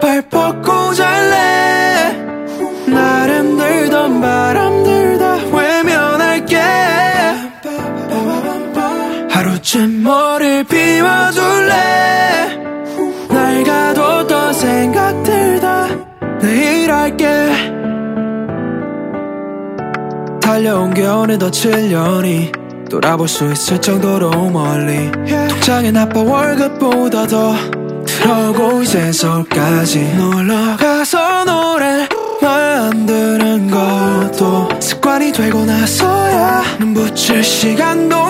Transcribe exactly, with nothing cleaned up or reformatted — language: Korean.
발 뻗고 잘래. 날 흔들던 바람들 다 외면할게. 하루쯤 머리를 비워둘래. 날 가뒀던 생각들 다 내일 할게. 달려온 게 어느덧 칠 년이 돌아볼 수 있을 정도로 멀리. 통장에 나빠 월급보다 더 들어오고 이제 서울까지 놀러 가서 노래 만드는 것도 습관이 되고 나서야 눈 붙일 시간도